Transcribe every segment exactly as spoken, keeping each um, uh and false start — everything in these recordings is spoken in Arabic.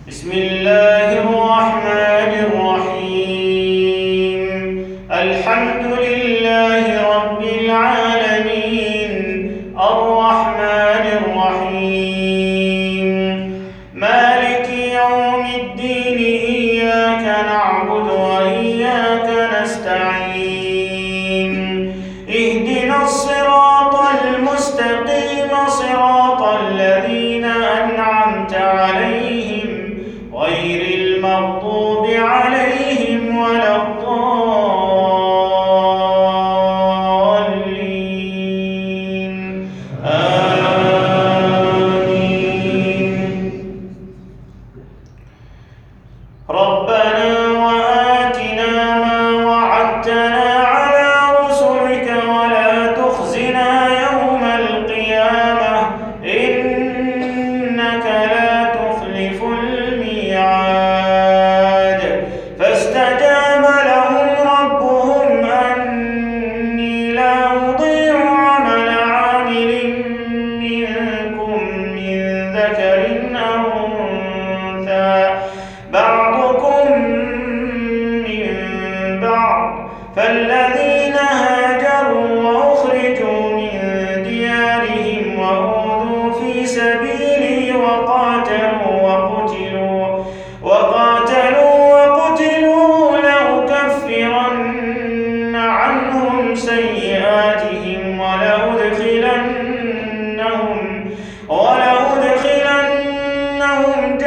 بسم الله الرحمن الرحيم. الحمد لله رب العالمين الرحمن الرحيم مالك يوم الدين إياك نعبد وإياك نستعين اهدنا الصراط المستقيم صراط الذين أنعمت عليهم غير المغضوب عليهم ولا الضالين آمين. ربنا وآتنا ما وعدتنا على رسلك ولا تخزنا يوم القيامة إنك لا تخلف الميعاد. فاستجاب لهم ربهم أني لا أضيع عمل عامل منكم من ذكر أو أنثى بعضكم من بعض فالذين هاجروا وأخرجوا من ديارهم وأوذوا في سبيلي وقاتلوا وقتلوا وقاتلوا وقتلوا لأكفرن عنهم سيئاتهم ولأدخلنهم ولأدخلنهم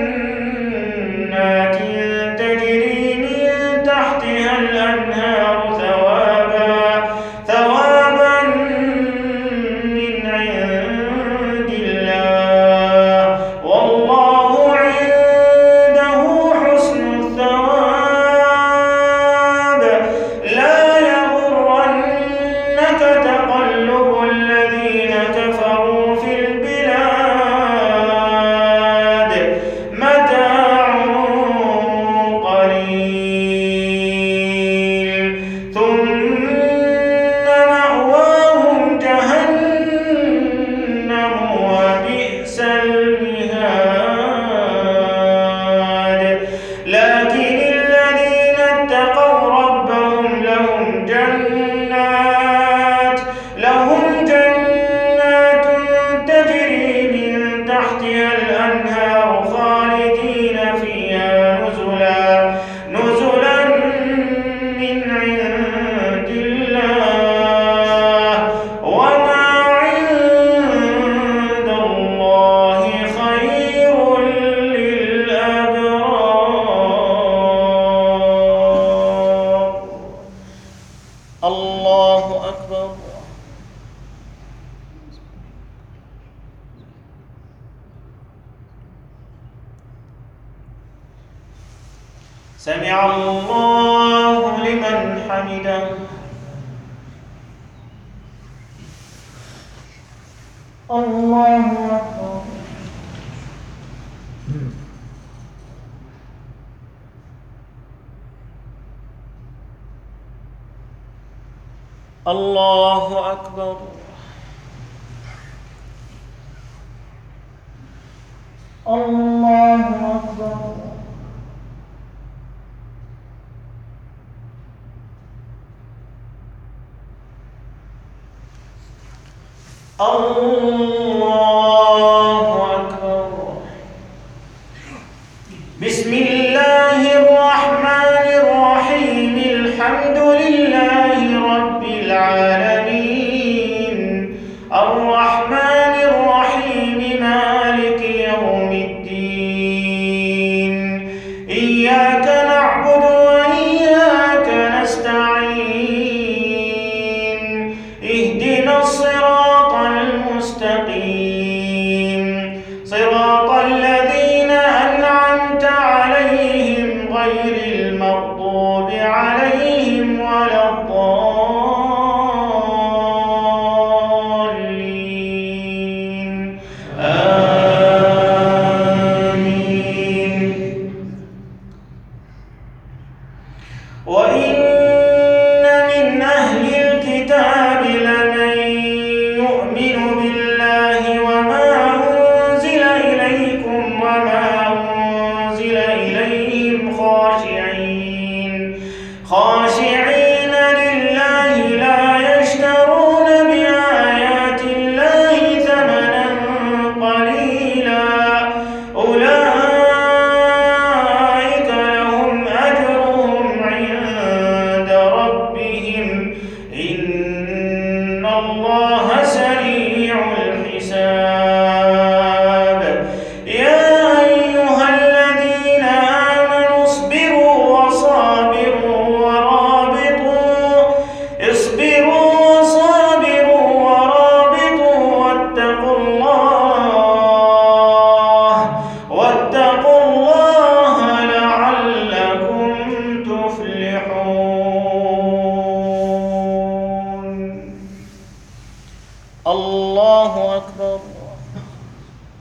جنات تجري من تحتها الأنهار ثوابا ثوابا من عند الله والله عنده حسن الثواب. لا يغرنك تقلب الذين كفروا في البلاد متاع قليل ثم مأواهم جهنم وبئس المهاد. لكن الذين اتقوا ربهم لهم جنات لهم جنات تجري من تحتها الأنهار خالدين فيها نزلا نزلا من عند الله وما عند الله خير للأبرار. الله أكبر. سمع الله لمن حمده. الله أكبر. الله أكبر. الله أكبر. الله أكبر. بسم الله